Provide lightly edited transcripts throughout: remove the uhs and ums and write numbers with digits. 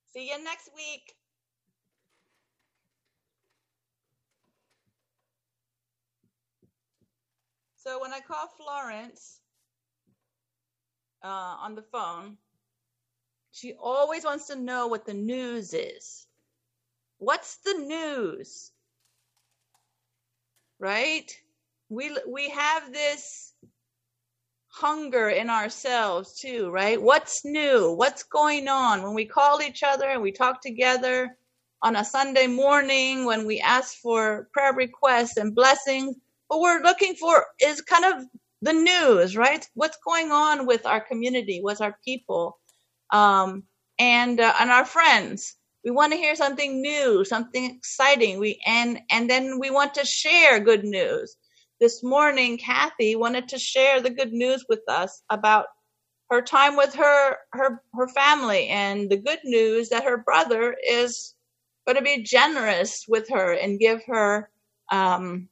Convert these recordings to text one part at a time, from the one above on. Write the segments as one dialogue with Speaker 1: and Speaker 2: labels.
Speaker 1: See you next week. So when I call Florence on the phone, she always wants to know what the news is. What's the news? Right? We have this hunger in ourselves too, right? What's new? What's going on? When we call each other and we talk together on a Sunday morning, when we ask for prayer requests and blessings, what we're looking for is kind of the news, right? What's going on with our community, with our people, and our friends. We want to hear something new, something exciting. And then we want to share good news. This morning, Kathy wanted to share the good news with us about her time with her family, and the good news that her brother is going to be generous with her and give her some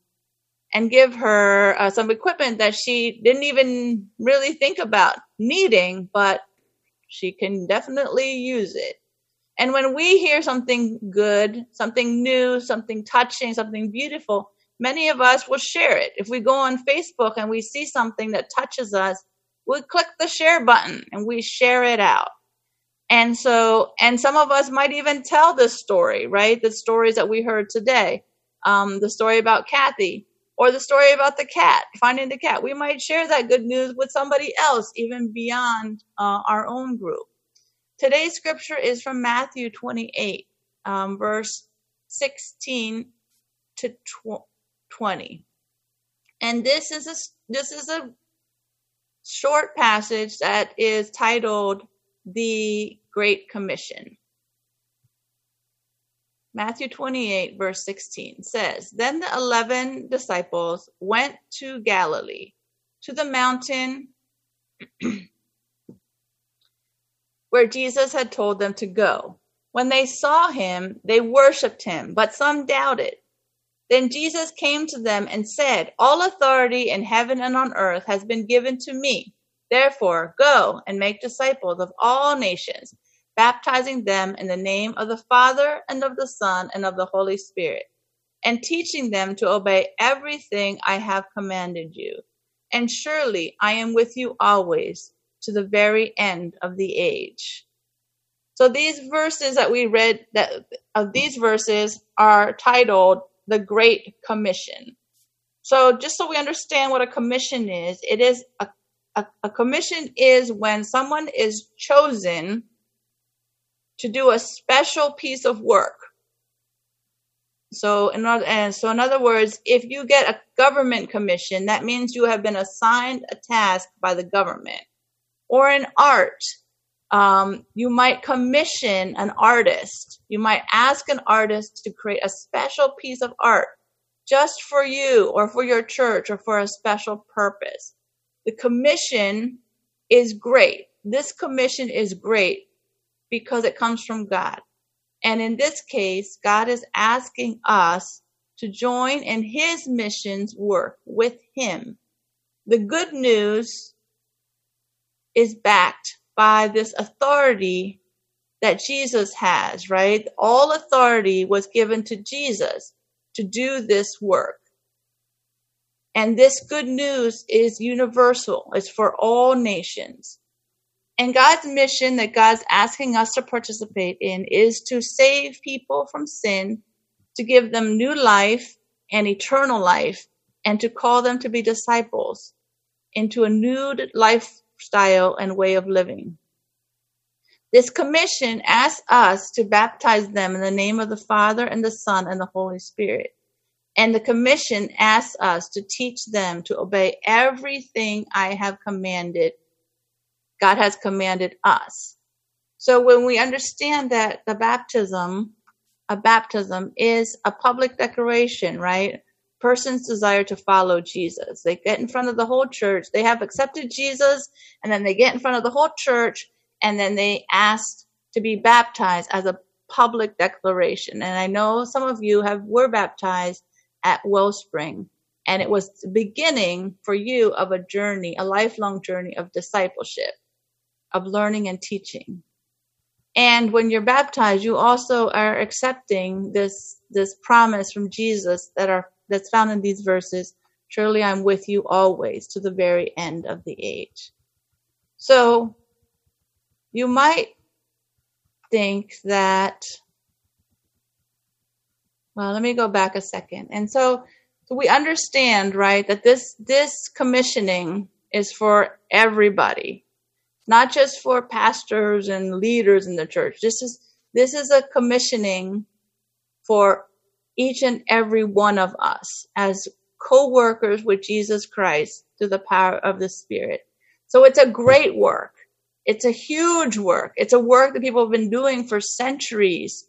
Speaker 1: equipment that she didn't even really think about needing, but she can definitely use it. And when we hear something good, something new, something touching, something beautiful, many of us will share it. If we go on Facebook and we see something that touches us, we'll click the share button and we share it out. And some of us might even tell this story, right? The stories that we heard today, the story about Kathy, or the story about the cat, finding the cat. We might share that good news with somebody else, even beyond our own group. Today's scripture is from Matthew 28, verse 16 to 20. And this is a short passage that is titled The Great Commission. Matthew 28, verse 16 says, Then the 11 disciples went to Galilee, to the mountain where Jesus had told them to go. When they saw him, they worshipped him, but some doubted. Then Jesus came to them and said, All authority in heaven and on earth has been given to me. Therefore, go and make disciples of all nations, baptizing them in the name of the Father and of the Son and of the Holy Spirit, and teaching them to obey everything I have commanded you. And surely I am with you always, to the very end of the age. So these verses that we read, these verses are titled The Great Commission. So just so we understand what a commission is, it is a commission is when someone is chosen to do a special piece of work. So in other words, if you get a government commission, that means you have been assigned a task by the government. Or in art, you might commission an artist. You might ask an artist to create a special piece of art just for you or for your church or for a special purpose. The commission is great. This commission is great because it comes from God. And in this case, God is asking us to join in his mission's work with him. The good news is backed by this authority that Jesus has, right? All authority was given to Jesus to do this work. And this good news is universal. It's for all nations. And God's mission that God's asking us to participate in is to save people from sin, to give them new life and eternal life, and to call them to be disciples into a new lifestyle and way of living. This commission asks us to baptize them in the name of the Father and the Son and the Holy Spirit. And the commission asks us to teach them to obey everything I have commanded. God has commanded us. So when we understand that a baptism is a public declaration, right? Person's desire to follow Jesus. They get in front of the whole church. They have accepted Jesus, and then they get in front of the whole church, and then they ask to be baptized as a public declaration. And I know some of you were baptized at Wellspring, and it was the beginning for you of a journey, a lifelong journey of discipleship, of learning and teaching. And when you're baptized, you also are accepting this promise from Jesus that's found in these verses. Surely I'm with you always to the very end of the age. So you might think that, well, let me go back a second. And so we understand, right, that this commissioning is for everybody, not just for pastors and leaders in the church. This is a commissioning for each and every one of us as co-workers with Jesus Christ through the power of the Spirit. So it's a great work. It's a huge work. It's a work that people have been doing for centuries,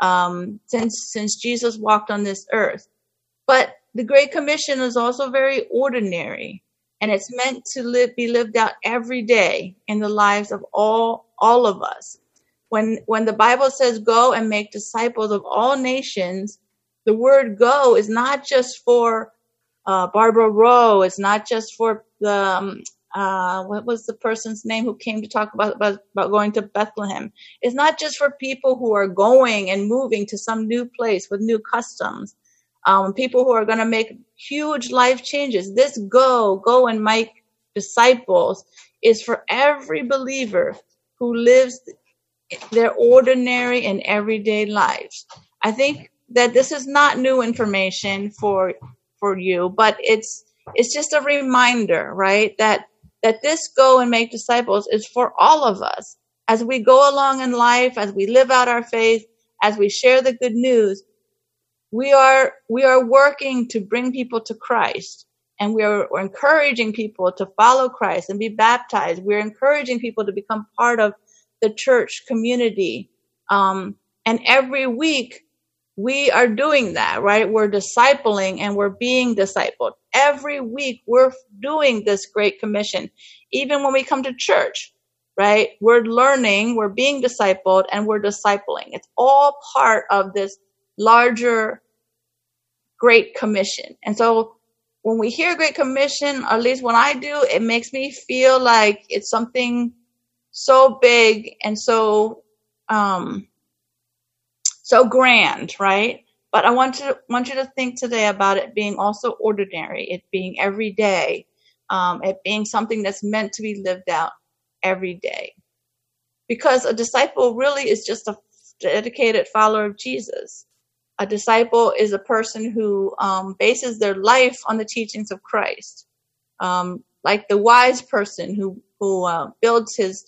Speaker 1: since Jesus walked on this earth. But the Great Commission is also very ordinary, and it's meant to be lived out every day in the lives of all of us. When the Bible says go and make disciples of all nations, the word go is not just for Barbara Rowe. It's not just for the what was the person's name who came to talk about going to Bethlehem. It's not just for people who are going and moving to some new place with new customs. People who are going to make huge life changes. This go and make disciples is for every believer who lives their ordinary and everyday lives. I think that this is not new information for you, but it's just a reminder, right? That this go and make disciples is for all of us. As we go along in life, as we live out our faith, as we share the good news, we are working to bring people to Christ, and we're encouraging people to follow Christ and be baptized. We're encouraging people to become part of the church community. And every week we are doing that, right? We're discipling and we're being discipled. Every week we're doing this Great Commission. Even when we come to church, right? We're learning, we're being discipled, and we're discipling. It's all part of this larger Great Commission. And so when we hear Great Commission, or at least when I do, it makes me feel like it's something so big and so grand, right? But I want you to think today about it being also ordinary, it being every day, it being something that's meant to be lived out every day. Because a disciple really is just a dedicated follower of Jesus. A disciple is a person who bases their life on the teachings of Christ. Like the wise person who builds his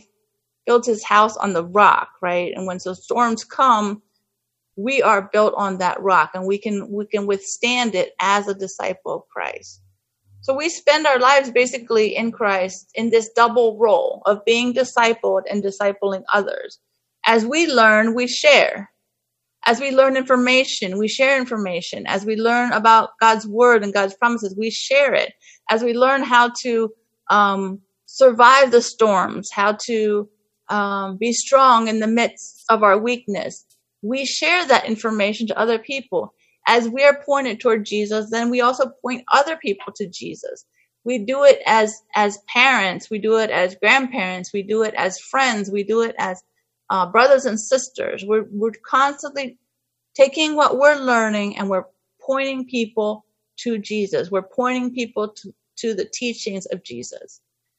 Speaker 1: house on the rock, right? And when the storms come, we are built on that rock, and we can withstand it as a disciple of Christ. So we spend our lives basically in Christ in this double role of being discipled and discipling others. As we learn, we share. As we learn information, we share information. As we learn about God's word and God's promises, we share it. As we learn how to survive the storms, how to be strong in the midst of our weakness, we share that information to other people. As we are pointed toward Jesus, then we also point other people to Jesus. We do it as parents. We do it as grandparents. We do it as friends. We do it as brothers and sisters. We're constantly taking what we're learning and we're pointing people to Jesus. We're pointing people to the teachings of Jesus.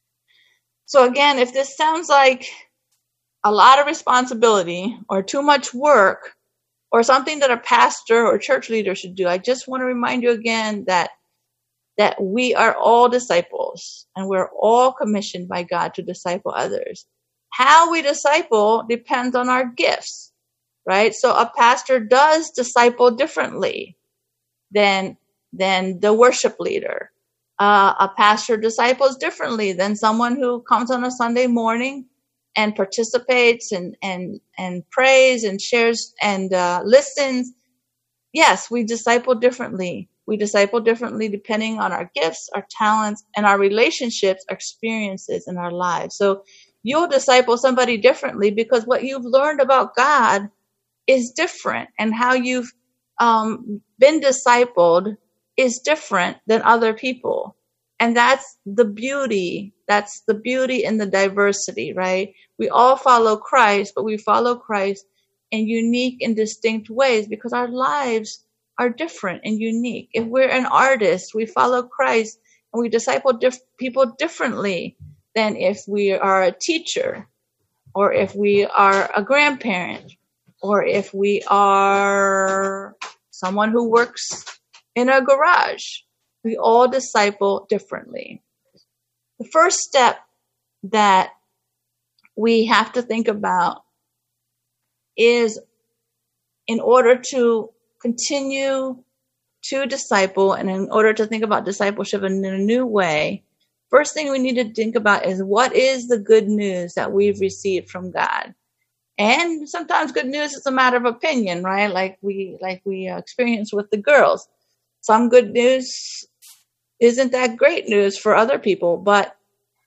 Speaker 1: So again, if this sounds like a lot of responsibility or too much work or something that a pastor or church leader should do, I just want to remind you again that we are all disciples and we're all commissioned by God to disciple others. How we disciple depends on our gifts, right? So a pastor does disciple differently than the worship leader. A pastor disciples differently than someone who comes on a Sunday morning and participates and prays and shares and listens. Yes, we disciple differently. We disciple differently depending on our gifts, our talents, and our relationships, our experiences in our lives. So you'll disciple somebody differently because what you've learned about God is different, and how you've been discipled is different than other people. And that's the beauty. That's the beauty in the diversity, right? We all follow Christ, but we follow Christ in unique and distinct ways because our lives are different and unique. If we're an artist, we follow Christ and we disciple people differently than if we are a teacher, or if we are a grandparent, or if we are someone who works in a garage. We all disciple differently. The first step that we have to think about is, in order to continue to disciple and in order to think about discipleship in a new way, first thing we need to think about is, what is the good news that we've received from God? And sometimes good news is a matter of opinion, right? Like we experienced with the girls. Some good news isn't that great news for other people, but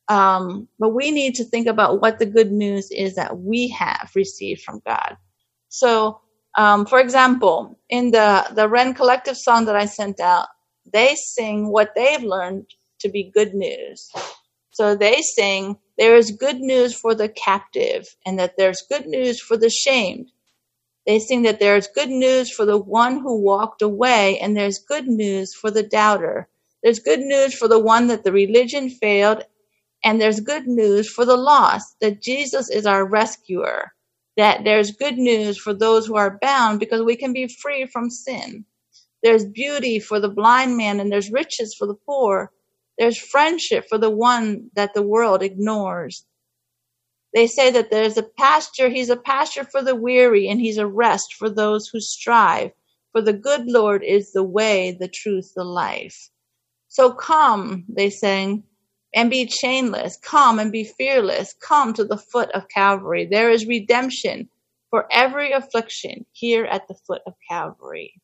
Speaker 1: we need to think about what the good news is that we have received from God. So, for example, in the Ren Collective song that I sent out, they sing what they've learned to be good news. So they sing, there is good news for the captive, and that there's good news for the shamed. They sing that there's good news for the one who walked away, and there's good news for the doubter. There's good news for the one that the religion failed, and there's good news for the lost, that Jesus is our rescuer. That there's good news for those who are bound because we can be free from sin. There's beauty for the blind man, and there's riches for the poor. There's friendship for the one that the world ignores. They say that there's a pasture, he's a pasture for the weary, and he's a rest for those who strive. For the good Lord is the way, the truth, the life. So come, they sang, and be chainless. Come and be fearless. Come to the foot of Calvary. There is redemption for every affliction here at the foot of Calvary.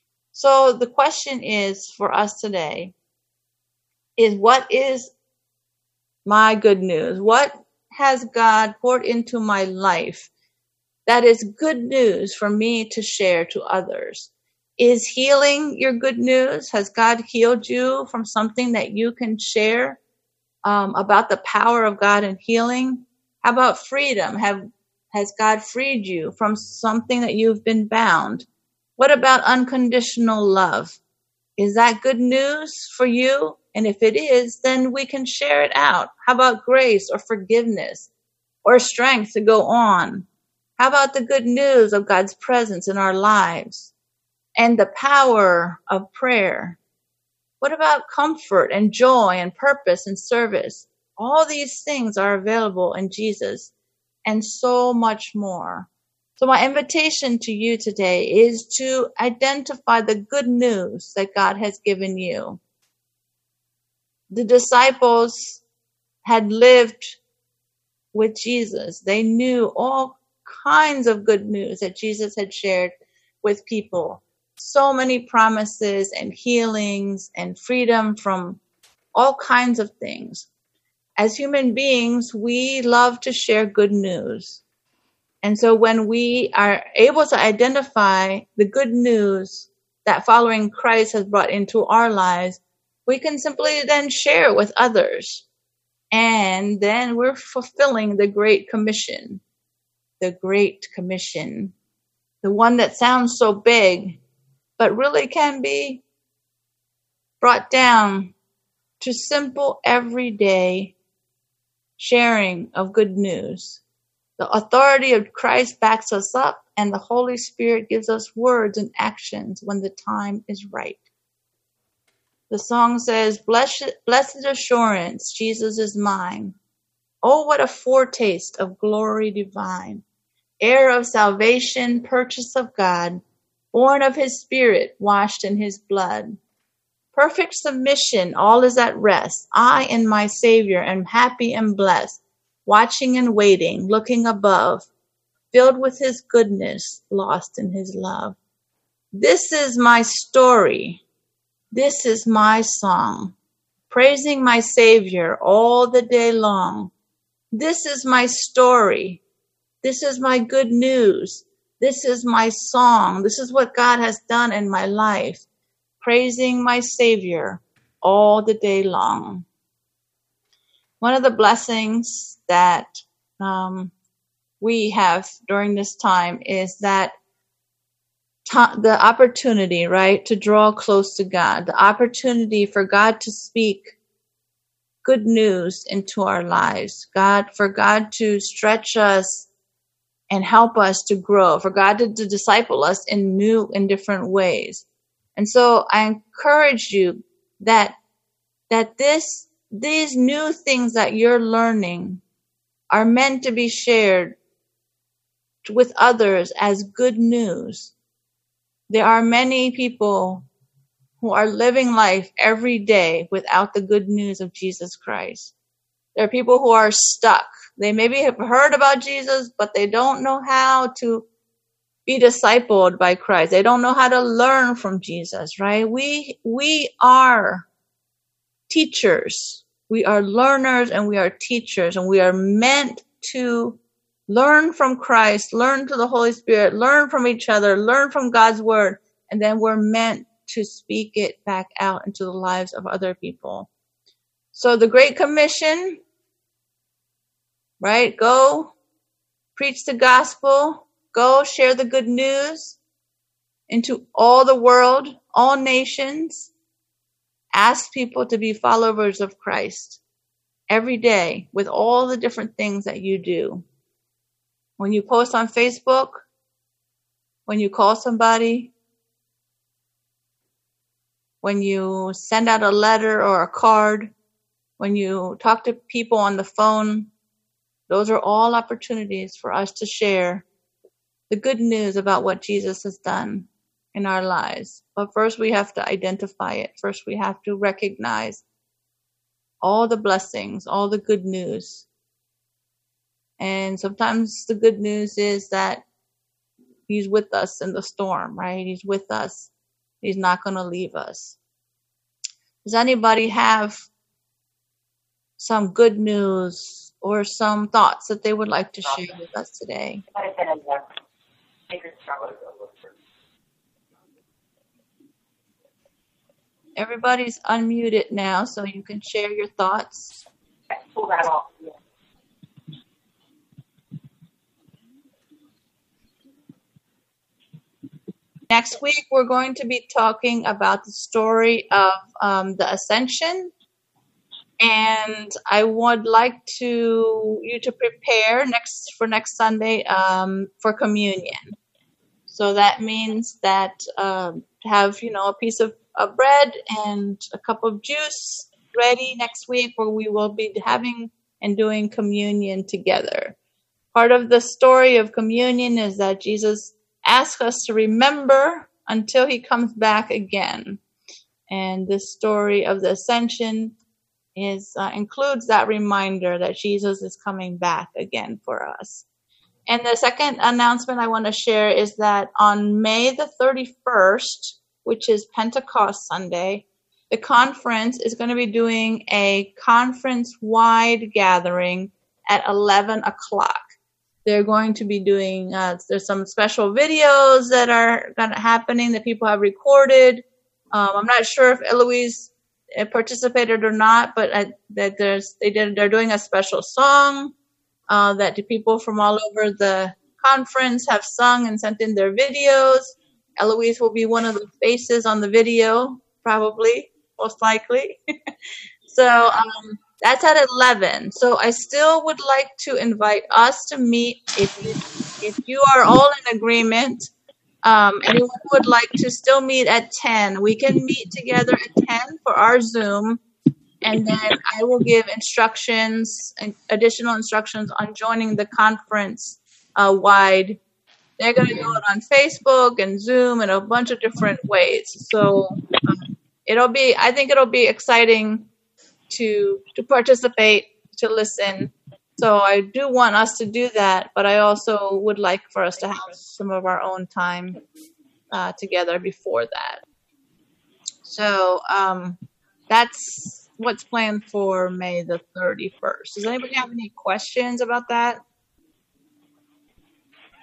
Speaker 1: So the question is for us today is, what is my good news? What has God poured into my life that is good news for me to share to others? Is healing your good news? Has God healed you from something that you can share about the power of God in healing? How about freedom? Has God freed you from something that you've been bound? What about unconditional love? Is that good news for you? And if it is, then we can share it out. How about grace or forgiveness or strength to go on? How about the good news of God's presence in our lives and the power of prayer? What about comfort and joy and purpose and service? All these things are available in Jesus, and so much more. So my invitation to you today is to identify the good news that God has given you. The disciples had lived with Jesus. They knew all kinds of good news that Jesus had shared with people. So many promises and healings and freedom from all kinds of things. As human beings, we love to share good news. And so when we are able to identify the good news that following Christ has brought into our lives, we can simply then share with others. And then we're fulfilling the Great Commission. The Great Commission. The one that sounds so big, but really can be brought down to simple, everyday sharing of good news. The authority of Christ backs us up, and the Holy Spirit gives us words and actions when the time is right. The song says, Blessed assurance, Jesus is mine. Oh, what a foretaste of glory divine. Heir of salvation, purchase of God, born of his Spirit, washed in his blood. Perfect submission, all is at rest. I and my Savior am happy and blessed, watching and waiting, looking above, filled with his goodness, lost in his love. This is my story. This is my song, praising my Savior all the day long. This is my story. This is my good news. This is my song. This is what God has done in my life, praising my Savior all the day long. One of the blessings that we have during this time is that the opportunity, right, to draw close to God, the opportunity for God to speak good news into our lives, for God to stretch us and help us to grow, for God to disciple us in new and different ways. And so I encourage you that these new things that you're learning are meant to be shared with others as good news. There are many people who are living life every day without the good news of Jesus Christ. There are people who are stuck. They maybe have heard about Jesus, but they don't know how to be discipled by Christ. They don't know how to learn from Jesus, right? We are teachers. We are learners and we are teachers, and we are meant to learn from Christ, learn to the Holy Spirit, learn from each other, learn from God's word, and then we're meant to speak it back out into the lives of other people. So the Great Commission, right? Go preach the gospel, go share the good news into all the world, all nations. Ask people to be followers of Christ every day with all the different things that you do. When you post on Facebook, when you call somebody, when you send out a letter or a card, when you talk to people on the phone, those are all opportunities for us to share the good news about what Jesus has done in our lives. But first we have to identify it. First we have to recognize all the blessings, all the good news. And sometimes the good news is that He's with us in the storm, right? He's with us. He's not going to leave us. Does anybody have some good news or some thoughts that they would like to share with us today? Everybody's unmuted now, so you can share your thoughts.
Speaker 2: Pull that off. Yeah.
Speaker 1: Next week, we're going to be talking about the story of the Ascension. And I would like you to prepare for next Sunday for communion. So that means that have a piece of bread and a cup of juice ready next week, where we will be having and doing communion together. Part of the story of communion is that Jesus asks us to remember until He comes back again. And this story of the Ascension includes that reminder that Jesus is coming back again for us. And the second announcement I want to share is that on May the 31st, which is Pentecost Sunday, the conference is going to be doing a conference-wide gathering at 11 o'clock. They're going to be doing, there's some special videos that are happening that people have recorded. I'm not sure if Eloise participated or not, but they're doing a special song that the people from all over the conference have sung and sent in their videos. Eloise will be one of the faces on the video, probably, most likely. So that's at 11. So I still would like to invite us to meet. If you are all in agreement, anyone who would like to still meet at 10, we can meet together at 10 for our Zoom. And then I will give additional instructions on joining the conference wide. They're going to do it on Facebook and Zoom and a bunch of different ways. So I think it'll be exciting to participate, to listen. So I do want us to do that, but I also would like for us to have some of our own time together before that. So that's what's planned for May the 31st. Does anybody have any questions about that?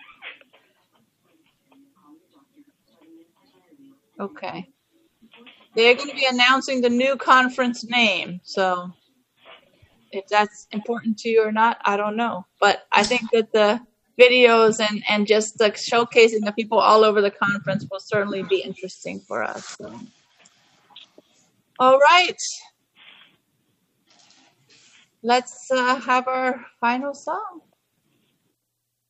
Speaker 1: Okay. They're going to be announcing the new conference name. So if that's important to you or not, I don't know. But I think that the videos and just the showcasing the people all over the conference will certainly be interesting for us. So. All right. Let's have our final song.